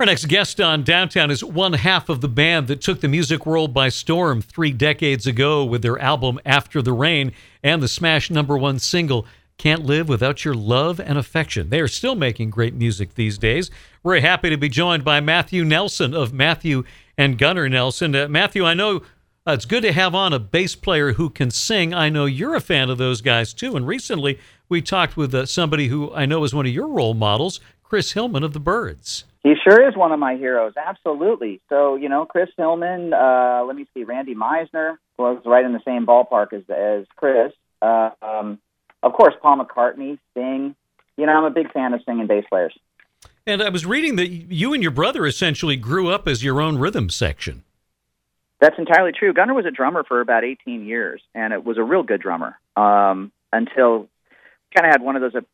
Our next guest on Downtown is one half of the band that took the music world by storm 3 decades ago with their album After the Rain and the smash #1 single Can't Live Without Your Love and Affection. They are still making great music these days. We're happy to be joined by Matthew Nelson of Matthew and Gunnar Nelson. Matthew, I know it's good to have on a bass player who can sing. I know you're a fan of those guys too, and recently we talked with somebody who I know is one of your role models, Chris Hillman of the Byrds. He sure is one of my heroes, absolutely. So, Chris Hillman, let me see, Randy Meisner was right in the same ballpark as Chris. Of course, Paul McCartney, Sting. I'm a big fan of singing bass players. And I was reading that you and your brother essentially grew up as your own rhythm section. That's entirely true. Gunnar was a drummer for about 18 years, and it was a real good drummer until kind of had one of those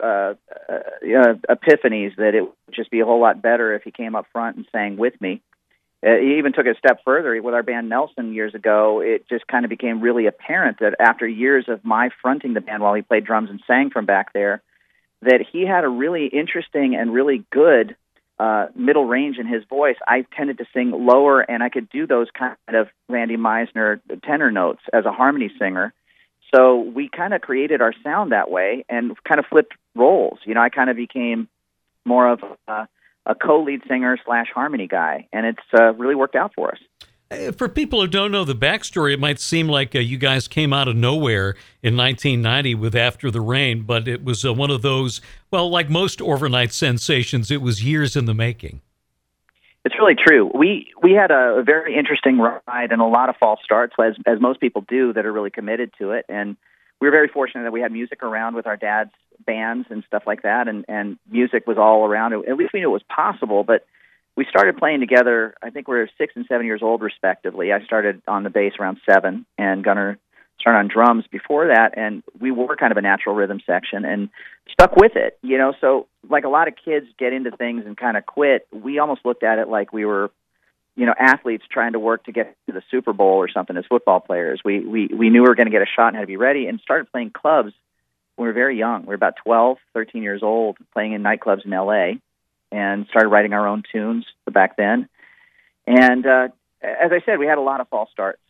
epiphanies that it would just be a whole lot better if he came up front and sang with me. He even took it a step further. With our band Nelson years ago, it just kind of became really apparent that after years of my fronting the band while he played drums and sang from back there, that he had a really interesting and really good middle range in his voice. I tended to sing lower, and I could do those kind of Randy Meisner tenor notes as a harmony singer. So we kind of created our sound that way and kind of flipped roles. I kind of became more of a co-lead singer / harmony guy, and it's really worked out for us. For people who don't know the backstory, it might seem like you guys came out of nowhere in 1990 with After the Rain, but it was one of those, well, like most overnight sensations, it was years in the making. It's really true. We had a very interesting ride and a lot of false starts, as most people do that are really committed to it. And we were very fortunate that we had music around with our dad's bands and stuff like that, and music was all around. At least we knew it was possible, but we started playing together. I think we were 6 and 7 years old, respectively. I started on the bass around 7, and Gunnar started on drums before that, and we were kind of a natural rhythm section and stuck with it, So like a lot of kids get into things and kind of quit, we almost looked at it like we were, athletes trying to work to get to the Super Bowl or something as football players. We knew we were going to get a shot and had to be ready, and started playing clubs when we were very young. We were about 12, 13 years old, playing in nightclubs in L.A., and started writing our own tunes back then. And as I said, we had a lot of false starts.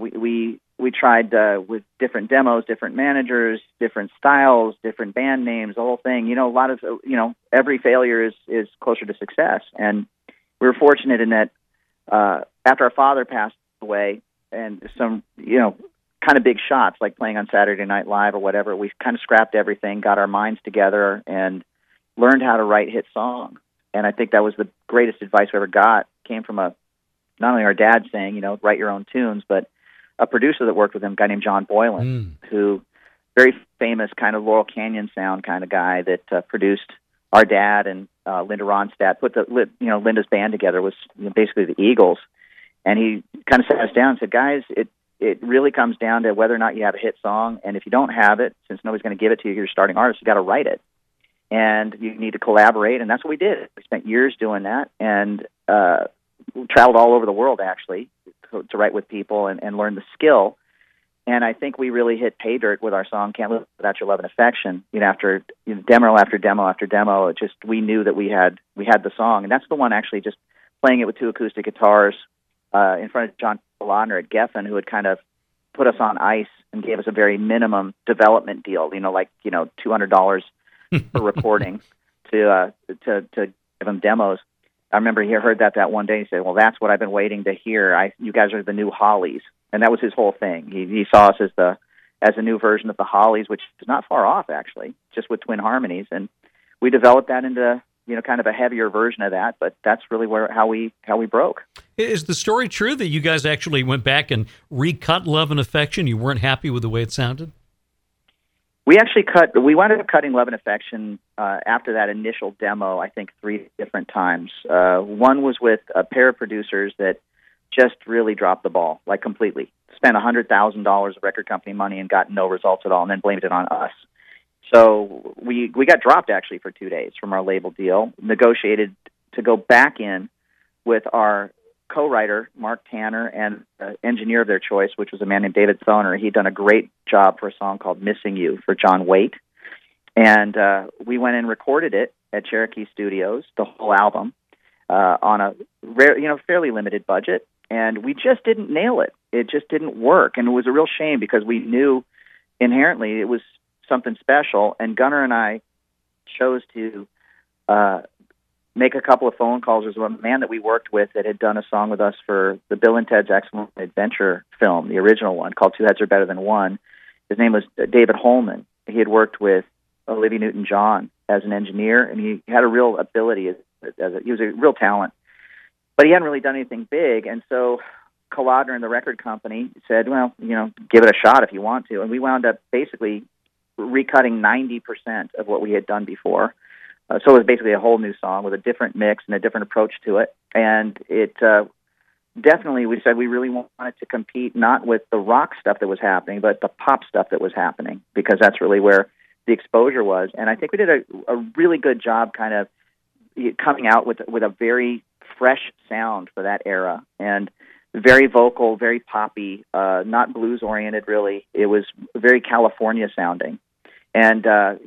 We tried with different demos, different managers, different styles, different band names, the whole thing. A lot of, every failure is closer to success. And we were fortunate in that after our father passed away and some, kind of big shots like playing on Saturday Night Live or whatever, we kind of scrapped everything, got our minds together, and learned how to write hit songs. And I think that was the greatest advice we ever got. Came from not only our dad saying, write your own tunes, but a producer that worked with him, a guy named John Boylan, who very famous kind of Laurel Canyon sound kind of guy that produced our dad and Linda Ronstadt, put Linda's band together, was basically the Eagles. And he kind of sat us down and said, guys, it really comes down to whether or not you have a hit song. And if you don't have it, since nobody's going to give it to you, you're a starting artist, you got to write it. And you need to collaborate, and that's what we did. We spent years doing that, and traveled all over the world, actually, to write with people and learn the skill. And I think we really hit pay dirt with our song "Can't Live Without Your Love and Affection." After demo after demo after demo, we knew that we had the song, and that's the one actually just playing it with 2 acoustic guitars in front of John Laudner at Geffen, who had kind of put us on ice and gave us a very minimum development deal. $200 for recording to give him demos. I remember he heard that one day. He said, "Well, that's what I've been waiting to hear. You guys are the new Hollies," and that was his whole thing. He saw us as a new version of the Hollies, which is not far off actually, just with twin harmonies. And we developed that into kind of a heavier version of that. But that's really how we broke. Is the story true that you guys actually went back and recut "Love and Affection"? You weren't happy with the way it sounded? We wound up cutting "Love and Affection" after that initial demo, I think 3 different times. One was with a pair of producers that just really dropped the ball, like completely. Spent $100,000 of record company money and got no results at all, and then blamed it on us. So we got dropped actually for 2 days from our label deal, negotiated to go back in with our co-writer, Mark Tanner, and engineer of their choice, which was a man named David Thoner. He'd done a great job for a song called "Missing You" for John Waite. And we went and recorded it at Cherokee Studios, the whole album. on a fairly limited budget, and we just didn't nail it. It just didn't work, and it was a real shame because we knew inherently it was something special. And Gunnar and I chose to make a couple of phone calls. There was a man that we worked with that had done a song with us for the Bill and Ted's Excellent Adventure film, the original one, called Two Heads Are Better Than One. His name was David Holman. He had worked with Olivia Newton-John as an engineer, and he had a real ability. He was a real talent, but he hadn't really done anything big. And so Kolodner and the record company said, well, give it a shot if you want to. And we wound up basically recutting 90% of what we had done before. So it was basically a whole new song with a different mix and a different approach to it. And it definitely, we said we really wanted to compete not with the rock stuff that was happening, but the pop stuff that was happening, because that's really where the exposure was. And I think we did a really good job kind of coming out with a very fresh sound for that era, and very vocal, very poppy, not blues-oriented really. It was very California sounding. And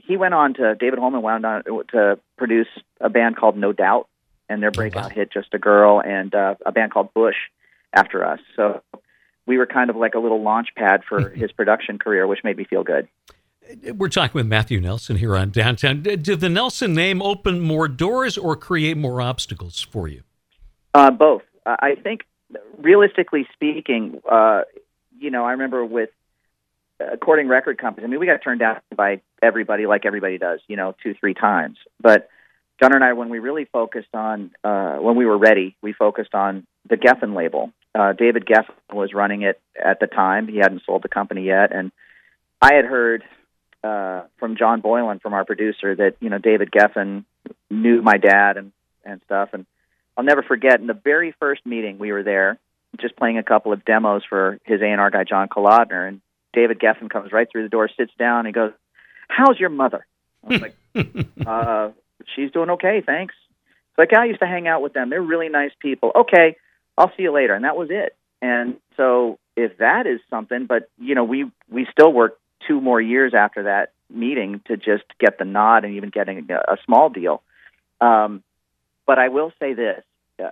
David Holman wound on to produce a band called No Doubt, and their breakout hit Just a Girl, and a band called Bush after us. So we were kind of like a little launch pad for his production career, which made me feel good. We're talking with Matthew Nelson here on Downtown. Did the Nelson name open more doors or create more obstacles for you? Both. I think, realistically speaking, I remember with courting record companies, we got turned down by everybody like everybody does, 2-3 times. But Gunnar and I, when we really focused on, when we were ready, we focused on the Geffen label. David Geffen was running it at the time. He hadn't sold the company yet. And I had heard from John Boylan, from our producer, that, David Geffen knew my dad and stuff. And I'll never forget, in the very first meeting we were there, just playing a couple of demos for his A&R guy, John Kolodner, and David Geffen comes right through the door, sits down, and he goes, "How's your mother?" I was like, "She's doing okay, thanks." It's like, I used to hang out with them. They're really nice people. Okay, I'll see you later. And that was it. And so if that is something, but, we still worked 2 more years after that meeting to just get the nod and even getting a small deal. But I will say this,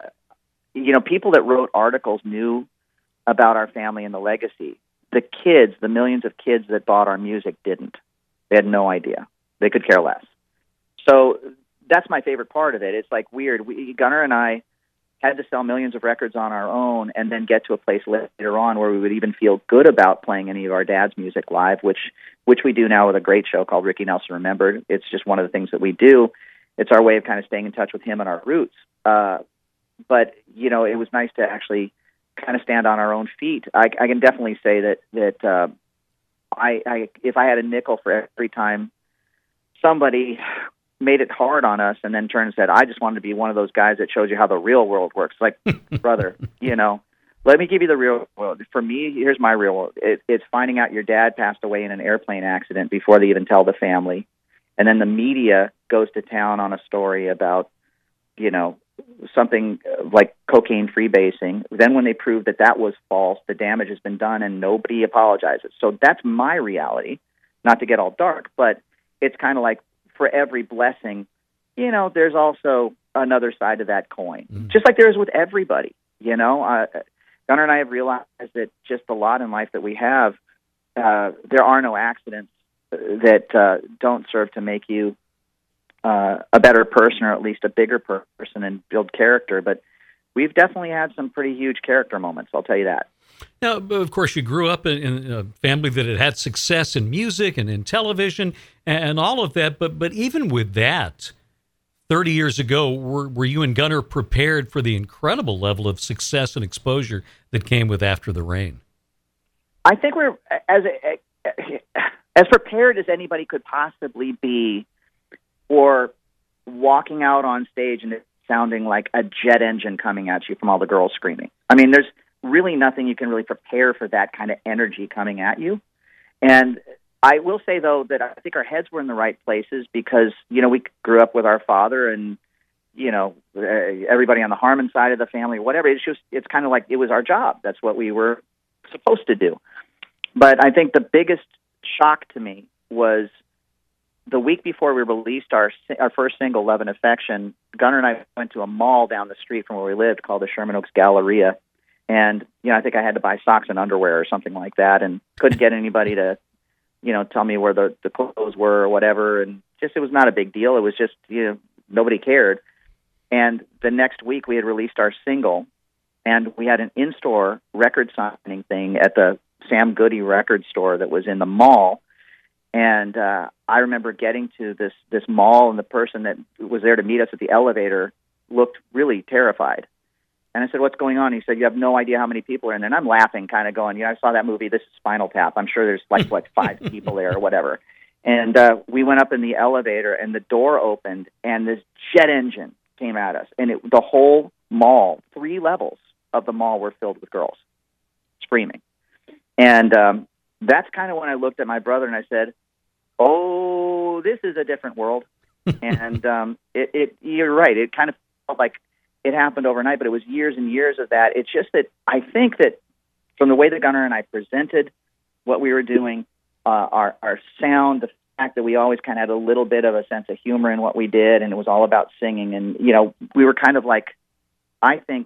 people that wrote articles knew about our family and the legacy. The kids, the millions of kids that bought our music, didn't. They had no idea. They could care less. So that's my favorite part of it. It's like weird. Gunnar and I had to sell millions of records on our own and then get to a place later on where we would even feel good about playing any of our dad's music live, which we do now with a great show called Ricky Nelson Remembered. It's just one of the things that we do. It's our way of kind of staying in touch with him and our roots. But, it was nice to actually kind of stand on our own feet. I can definitely say that if I had a nickel for every time somebody made it hard on us and then turned and said, "I just wanted to be one of those guys that shows you how the real world works." Like, brother, let me give you the real world. For me, here's my real world. It's finding out your dad passed away in an airplane accident before they even tell the family. And then the media goes to town on a story about, something like cocaine freebasing. Then when they prove that was false, the damage has been done and nobody apologizes. So that's my reality, not to get all dark, but it's kind of like for every blessing, there's also another side of that coin, just like there is with everybody. Gunnar and I have realized that just a lot in life that we have, there are no accidents that don't serve to make you a better person, or at least a bigger person, and build character. But we've definitely had some pretty huge character moments, I'll tell you that. Now, of course, you grew up in a family that had success in music and in television and all of that. But even with that, 30 years ago, were you and Gunnar prepared for the incredible level of success and exposure that came with After the Rain? I think we're as prepared as anybody could possibly be for walking out on stage and it sounding like a jet engine coming at you from all the girls screaming. There's really nothing you can really prepare for that kind of energy coming at you. And I will say, though, that I think our heads were in the right places because, we grew up with our father and, everybody on the Harmon side of the family, whatever. It's kind of like it was our job. That's what we were supposed to do. But I think the biggest shock to me was the week before we released our first single, Love and Affection, Gunnar and I went to a mall down the street from where we lived called the Sherman Oaks Galleria. And, I think I had to buy socks and underwear or something like that, and couldn't get anybody to, tell me where the clothes were or whatever. And just, it was not a big deal. It was just, nobody cared. And the next week we had released our single, and we had an in-store record signing thing at the Sam Goody record store that was in the mall. And I remember getting to this mall, and the person that was there to meet us at the elevator looked really terrified. And I said, "What's going on?" He said, "You have no idea how many people are in there." And I'm laughing, kind of going, I saw that movie, This is Spinal Tap. I'm sure there's like 5 people there or whatever. And we went up in the elevator, and the door opened, and this jet engine came at us. And the whole mall, 3 levels of the mall were filled with girls screaming. And that's kind of when I looked at my brother and I said, "Oh, this is a different world." And you're right. It kind of felt like it happened overnight, but it was years and years of that. It's just that I think that from the way that Gunnar and I presented what we were doing, our sound, the fact that we always kind of had a little bit of a sense of humor in what we did, and it was all about singing. And, we were kind of like, I think,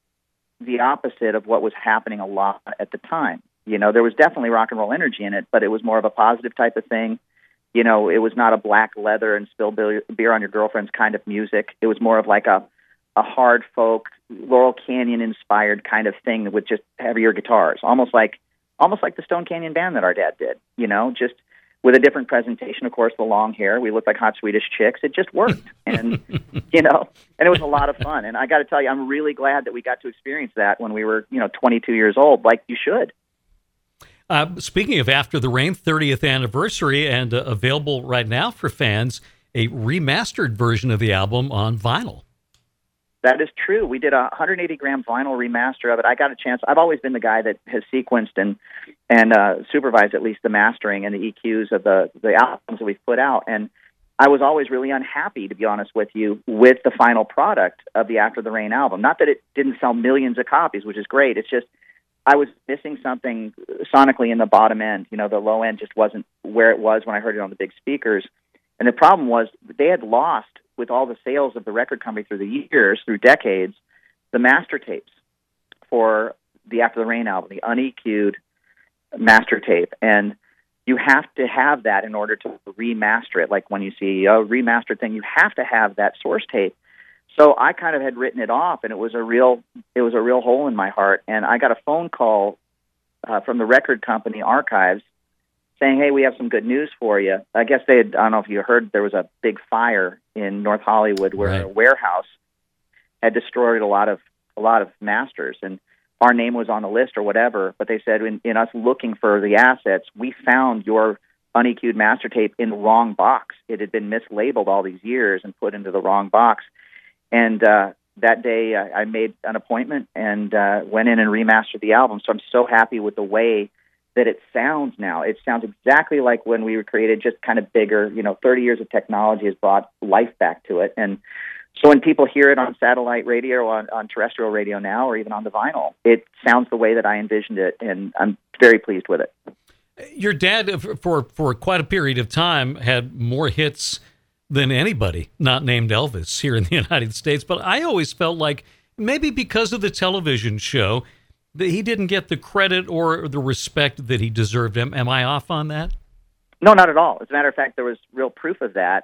the opposite of what was happening a lot at the time. There was definitely rock and roll energy in it, but it was more of a positive type of thing. It was not a black leather and spill beer on your girlfriend's kind of music. It was more of like a hard folk, Laurel Canyon inspired kind of thing with just heavier guitars, almost like the Stone Canyon Band that our dad did, just with a different presentation. Of course, the long hair, we looked like hot Swedish chicks. It just worked. And, and it was a lot of fun. And I got to tell you, I'm really glad that we got to experience that when we were, 22 years old, like you should. Speaking of After the Rain, 30th anniversary, and available right now for fans, a remastered version of the album on vinyl. That is true. We did a 180-gram vinyl remaster of it. I got a chance. I've always been the guy that has sequenced and supervised at least the mastering and the EQs of the albums that we've put out. And I was always really unhappy, to be honest with you, with the final product of the After the Rain album. Not that it didn't sell millions of copies, which is great. It's just I was missing something sonically in the bottom end. The low end just wasn't where it was when I heard it on the big speakers. And the problem was they had lost, with all the sales of the record company through the years, through decades, the master tapes for the After the Rain album, the uneq'd master tape. And you have to have that in order to remaster it. Like when you see a remastered thing, you have to have that source tape. So I kind of had written it off, and it was a real hole in my heart. And I got a phone call from the record company archives saying, "Hey, we have some good news for you." I guess I don't know if you heard, there was a big fire in North Hollywood where Right. a warehouse had destroyed a lot of masters, and our name was on the list or whatever. But they said in us looking for the assets, we found your uneq'd master tape in the wrong box. It had been mislabeled all these years and put into the wrong box. And that day I made an appointment and went in and remastered the album. So I'm so happy with the way that it sounds now. It sounds exactly like when we were created, just kind of bigger. 30 years of technology has brought life back to it. And so when people hear it on satellite radio or on terrestrial radio now, or even on the vinyl, it sounds the way that I envisioned it, and I'm very pleased with it. Your dad, for quite a period of time, had more hits than anybody not named Elvis here in the United States. But I always felt like maybe because of the television show, that he didn't get the credit or the respect that he deserved. Am I off on that? No, not at all. As a matter of fact, there was real proof of that.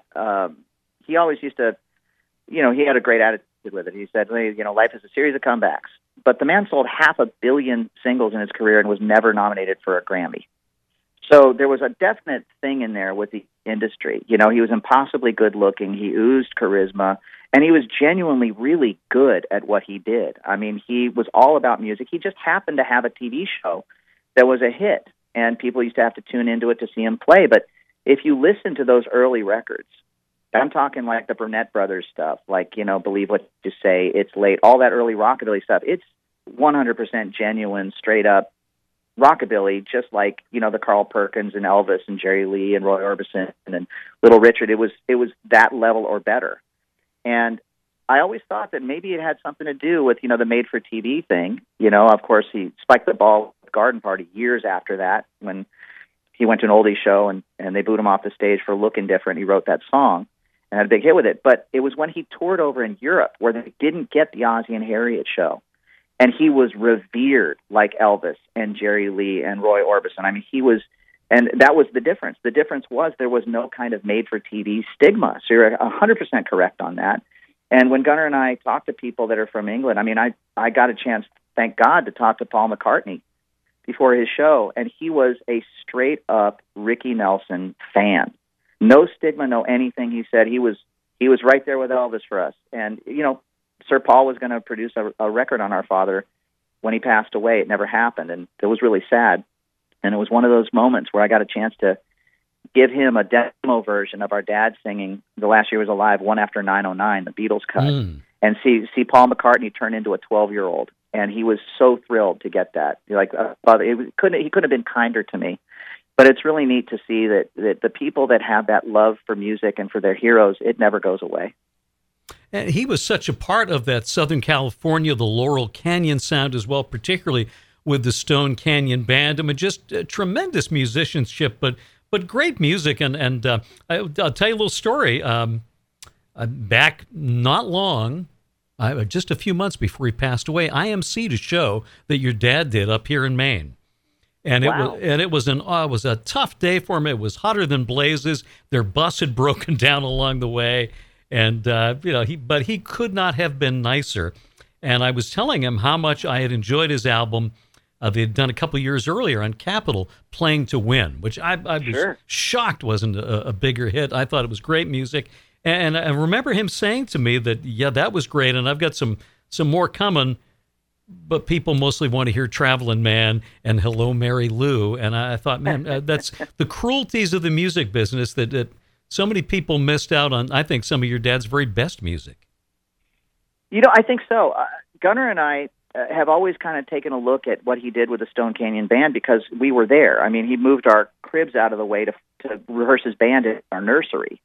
He always used to, he had a great attitude with it. He said, life is a series of comebacks. But the man sold 500 million singles in his career and was never nominated for a Grammy. So there was a definite thing in there with the industry. He was impossibly good looking. He oozed charisma. And he was genuinely really good at what he did. I mean, he was all about music. He just happened to have a TV show that was a hit, and people used to have to tune into it to see him play. But if you listen to those early records, I'm talking like the Burnett Brothers stuff, like, Believe What You Say, It's Late, all that early rockabilly stuff, it's 100% genuine, straight up rockabilly, just like, the Carl Perkins and Elvis and Jerry Lee and Roy Orbison and Little Richard. It was that level or better. And I always thought that maybe it had something to do with, the made-for-TV thing. Of course, he spiked the ball with Garden Party years after that when he went to an oldies show and they booed him off the stage for looking different. He wrote that song and had a big hit with it. But it was when he toured over in Europe where they didn't get the Ozzy and Harriet show. And he was revered like Elvis and Jerry Lee and Roy Orbison. I mean, he was, and that was the difference. The difference was there was no kind of made-for-TV stigma. So you're 100% correct on that. And when Gunnar and I talk to people that are from England, I mean, I got a chance, thank God, to talk to Paul McCartney before his show, and he was a straight-up Ricky Nelson fan. No stigma, no anything. He said he was right there with Elvis for us. And, you know, Sir Paul was going to produce a record on our father when he passed away. It never happened, and it was really sad. And it was one of those moments where I got a chance to give him a demo version of our dad singing The Last Year Was Alive, One After 909, the Beatles cut, and see Paul McCartney turn into a 12-year-old. And he was so thrilled to get that. Like, he couldn't have been kinder to me. But it's really neat to see that the people that have that love for music and for their heroes, it never goes away. And he was such a part of that Southern California, the Laurel Canyon sound as well, particularly with the Stone Canyon Band. I mean, just tremendous musicianship, but great music. And I'll tell you a little story. Back not long, just a few months before he passed away, I emceed a show that your dad did up here in Maine. And wow. it was a tough day for him. It was hotter than blazes. Their bus had broken down along the way. And, he could not have been nicer. And I was telling him how much I had enjoyed his album they had done a couple of years earlier on Capitol, Playing to Win, which I was shocked wasn't a bigger hit. I thought it was great music. And I remember him saying to me that, yeah, that was great. And I've got some more coming, but people mostly want to hear Traveling Man and Hello, Mary Lou. And I thought, man, that's the cruelties of the music business that so many people missed out on, I think, some of your dad's very best music. You know, I think so. Gunnar and I have always kind of taken a look at what he did with the Stone Canyon Band because we were there. I mean, he moved our cribs out of the way to rehearse his band in our nursery.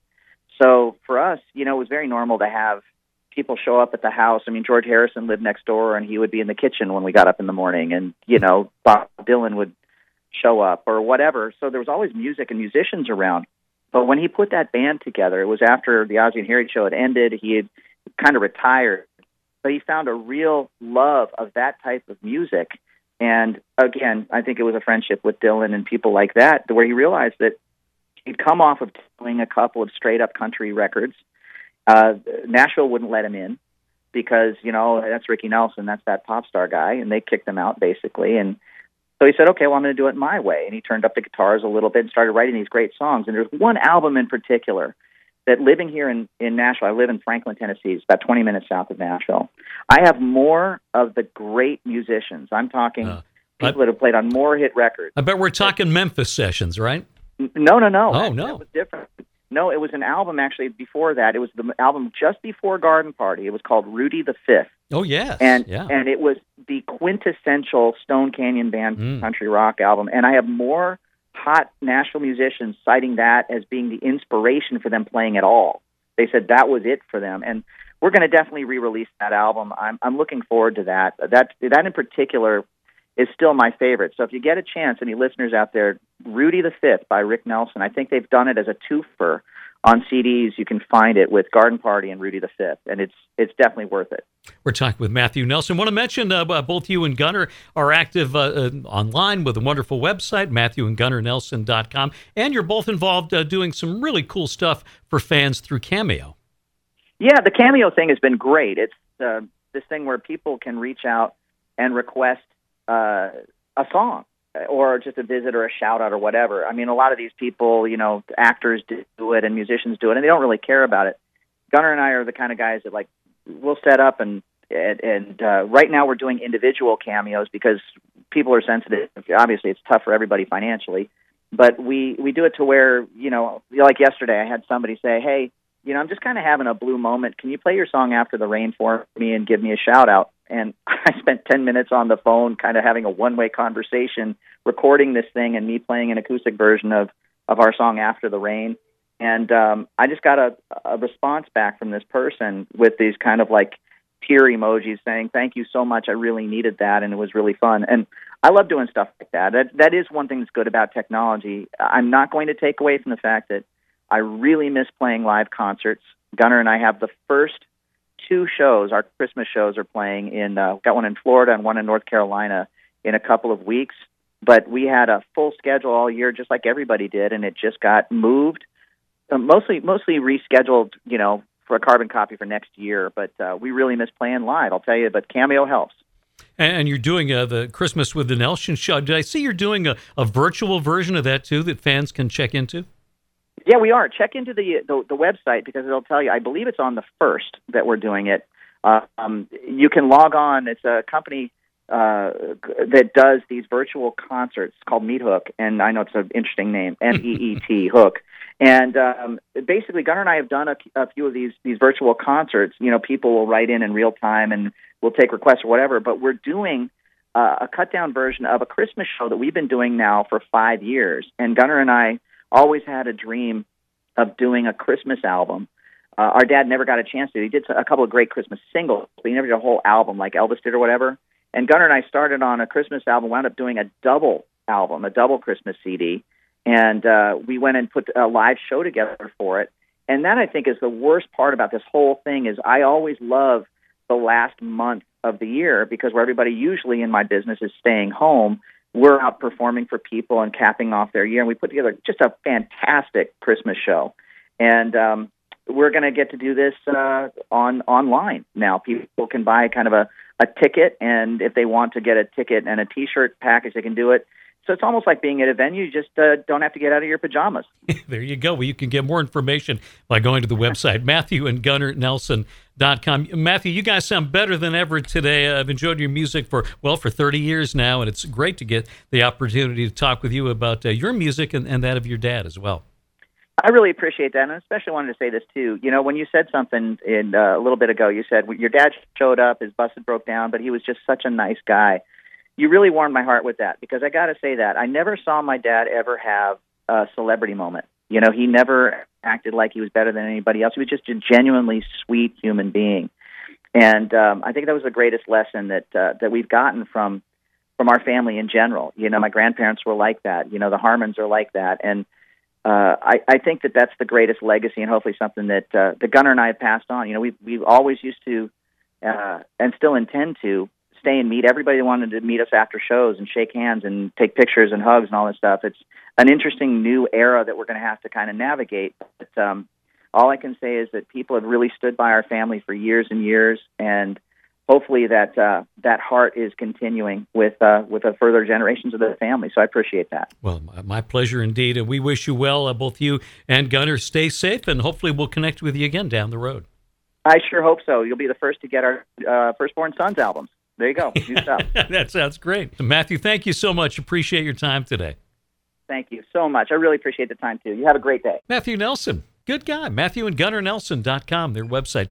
So for us, you know, it was very normal to have people show up at the house. I mean, George Harrison lived next door, and he would be in the kitchen when we got up in the morning, and, you know, Bob Dylan would show up or whatever. So there was always music and musicians around. But when he put that band together, it was after the Ozzy and Harriet show had ended. He had kind of retired. But he found a real love of that type of music. And again, I think it was a friendship with Dylan and people like that, where he realized that he'd come off of doing a couple of straight-up country records. Nashville wouldn't let him in because, you know, that's Ricky Nelson, that's that pop star guy, and they kicked him out, basically. And so he said, okay, well, I'm going to do it my way. And he turned up the guitars a little bit and started writing these great songs. And there's one album in particular that, living here in Nashville, I live in Franklin, Tennessee. It's about 20 minutes south of Nashville. I have more of the great musicians. I'm talking people that have played on more hit records. I bet we're talking Memphis sessions, right? No. Oh, no. That was different. No, it was an album actually before that. It was the album just before Garden Party. It was called Rudy the Fifth. Oh, yes. And it was the quintessential Stone Canyon Band country rock album. And I have more hot Nashville musicians citing that as being the inspiration for them playing at all. They said that was it for them. And we're going to definitely re-release that album. I'm looking forward to that. That in particular is still my favorite. So if you get a chance, any listeners out there, Rudy the Fifth by Rick Nelson, I think they've done it as a twofer on CDs. You can find it with Garden Party and Rudy the Fifth, and it's definitely worth it. We're talking with Matthew Nelson. I want to mention both you and Gunnar are active online with a wonderful website, MatthewandGunnarNelson.com, and you're both involved doing some really cool stuff for fans through Cameo. Yeah, the Cameo thing has been great. It's this thing where people can reach out and request a song or just a visit or a shout-out or whatever. I mean, a lot of these people, you know, actors do it and musicians do it, and they don't really care about it. Gunnar and I are the kind of guys that, like, we'll set up and right now we're doing individual cameos because people are sensitive. Obviously, it's tough for everybody financially, but we do it to where, you know, like yesterday I had somebody say, hey, you know, I'm just kind of having a blue moment. Can you play your song After the Rain for me and give me a shout-out? And I spent 10 minutes on the phone kind of having a one-way conversation, recording this thing and me playing an acoustic version of our song After the Rain. And I just got a response back from this person with these kind of like tear emojis saying, thank you so much. I really needed that, and it was really fun. And I love doing stuff like that. That is one thing that's good about technology. I'm not going to take away from the fact that I really miss playing live concerts. Gunnar and I have the first 2 shows. Our Christmas shows are playing in, got one in Florida and one in North Carolina in a couple of weeks. But we had a full schedule all year, just like everybody did, and it just got moved, mostly rescheduled, for a carbon copy for next year. But we really miss playing live, I'll tell you. But Cameo helps. And you're doing the Christmas with the Nelson show. Did I see you're doing a virtual version of that too that fans can check into? Yeah, we are. Check into the website because it'll tell you. I believe it's on the 1st that we're doing it. You can log on. It's a company that does these virtual concerts called Meet Hook, and I know it's an interesting name, MEET Hook. And basically, Gunnar and I have done a few of these virtual concerts. People will write in real time, and we'll take requests or whatever. But we're doing a cut-down version of a Christmas show that we've been doing now for 5 years. And Gunnar and I always had a dream of doing a Christmas album. Our dad never got a chance to. He did a couple of great Christmas singles, but he never did a whole album like Elvis did or whatever. And Gunnar and I started on a Christmas album, wound up doing a double album, a double Christmas CD, and we went and put a live show together for it. And that, I think, is the worst part about this whole thing is I always love the last month of the year because where everybody usually in my business is staying home, we're out performing for people and capping off their year. And we put together just a fantastic Christmas show. And we're going to get to do this online now. People can buy kind of a ticket, and if they want to get a ticket and a T-shirt package, they can do it. So it's almost like being at an venue. You just don't have to get out of your pajamas. There you go. Well, you can get more information by going to the website, MatthewandGunnarNelson.com. Matthew, you guys sound better than ever today. I've enjoyed your music for 30 years now, and it's great to get the opportunity to talk with you about your music and that of your dad as well. I really appreciate that, and I especially wanted to say this, too. When you said something a little bit ago, you said your dad showed up, his bus had broke down, but he was just such a nice guy. You really warmed my heart with that, because I got to say that. I never saw my dad ever have a celebrity moment. He never acted like he was better than anybody else. He was just a genuinely sweet human being. And I think that was the greatest lesson that we've gotten from our family in general. My grandparents were like that. The Harmons are like that. And I think that that's the greatest legacy, and hopefully something that Gunnar and I have passed on. We've always used to, and still intend to, stay and meet everybody that wanted to meet us after shows and shake hands and take pictures and hugs and all this stuff. It's an interesting new era that we're going to have to kind of navigate. But all I can say is that people have really stood by our family for years and years, and hopefully that heart is continuing with the further generations of the family. So I appreciate that. Well, my pleasure indeed. And we wish you well, both you and Gunnar. Stay safe, and hopefully we'll connect with you again down the road. I sure hope so. You'll be the first to get our Firstborn Sons albums. There you go. New stuff. That sounds great. Matthew, thank you so much. Appreciate your time today. Thank you so much. I really appreciate the time, too. You have a great day. Matthew Nelson, good guy. MatthewandGunnarNelson.com, their website.